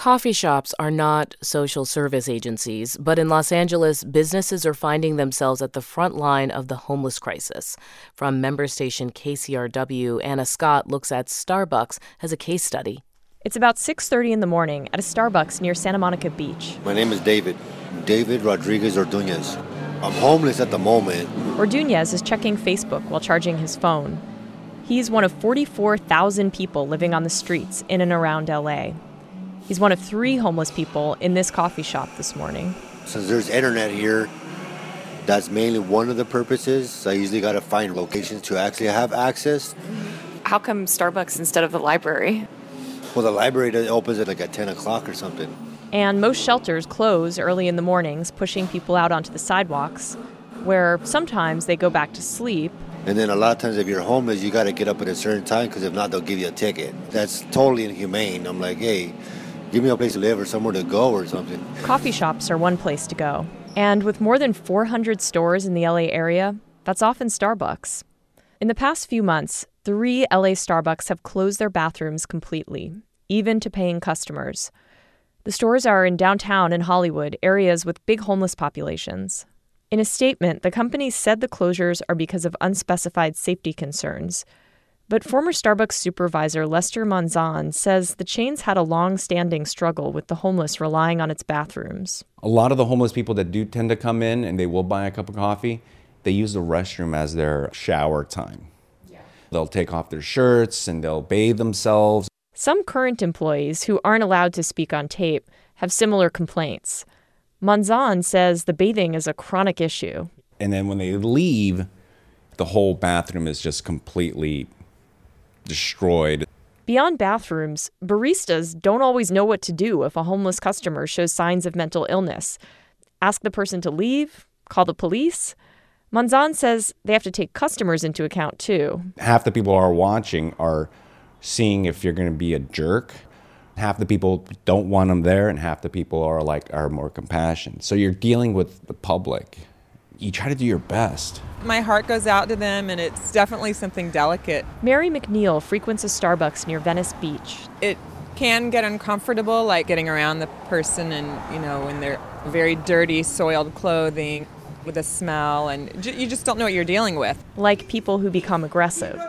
Coffee shops are not social service agencies, but in Los Angeles, businesses are finding themselves at the front line of the homeless crisis. From member station KCRW, Anna Scott looks at Starbucks as a case study. It's about 6:30 in the morning at a Starbucks near Santa Monica Beach. My name is David Rodriguez Ordunez. I'm homeless at the moment. Ordunez is checking Facebook while charging his phone. He's one of 44,000 people living on the streets in and around LA. He's one of 3 homeless people in this coffee shop this morning. Since there's internet here, that's mainly one of the purposes. I usually got to find locations to actually have access. How come Starbucks instead of the library? Well, the library opens at like at 10 o'clock or something. And most shelters close early in the mornings, pushing people out onto the sidewalks, where sometimes they go back to sleep. And then a lot of times if you're homeless, you got to get up at a certain time because if not, they'll give you a ticket. That's totally inhumane. I'm like, hey, give me a place to live or somewhere to go or something. Coffee shops are one place to go. And with more than 400 stores in the LA area, that's often Starbucks. In the past few months, 3 LA Starbucks have closed their bathrooms completely, even to paying customers. The stores are in downtown and Hollywood, areas with big homeless populations. In a statement, the company said the closures are because of unspecified safety concerns. But former Starbucks supervisor Lester Monzon says the chain's had a long-standing struggle with the homeless relying on its bathrooms. A lot of the homeless people that do tend to come in and they will buy a cup of coffee, they use the restroom as their shower time. Yeah. They'll take off their shirts and they'll bathe themselves. Some current employees who aren't allowed to speak on tape have similar complaints. Monzon says the bathing is a chronic issue. And then when they leave, the whole bathroom is just completely destroyed. Beyond bathrooms, baristas don't always know what to do if a homeless customer shows signs of mental illness. Ask the person to leave? Call the police? Monzon says they have to take customers into account, too. Half the people who are watching are seeing if you're going to be a jerk. Half the people don't want them there, and half the people are more compassionate. So you're dealing with the public. You try to do your best. My heart goes out to them, and it's definitely something delicate. Mary McNeil frequents a Starbucks near Venice Beach. It can get uncomfortable, like getting around the person and, in their very dirty, soiled clothing with a smell, and you just don't know what you're dealing with. Like people who become aggressive.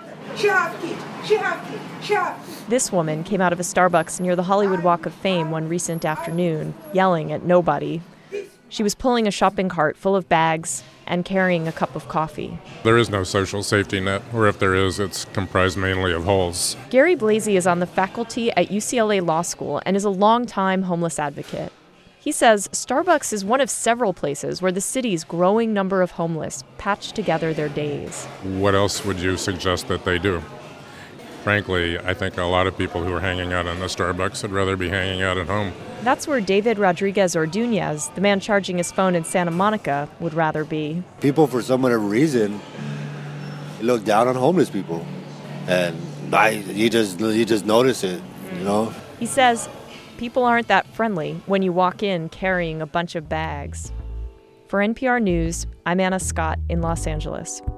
This woman came out of a Starbucks near the Hollywood Walk of Fame one recent afternoon, yelling at nobody. She was pulling a shopping cart full of bags and carrying a cup of coffee. There is no social safety net, or if there is, it's comprised mainly of holes. Gary Blasey is on the faculty at UCLA Law School and is a longtime homeless advocate. He says Starbucks is one of several places where the city's growing number of homeless patch together their days. What else would you suggest that they do? Frankly, I think a lot of people who are hanging out in the Starbucks would rather be hanging out at home. That's where David Rodriguez Ordunez, the man charging his phone in Santa Monica, would rather be. People, for some other reason, look down on homeless people. And you just notice it, He says people aren't that friendly when you walk in carrying a bunch of bags. For NPR News, I'm Anna Scott in Los Angeles.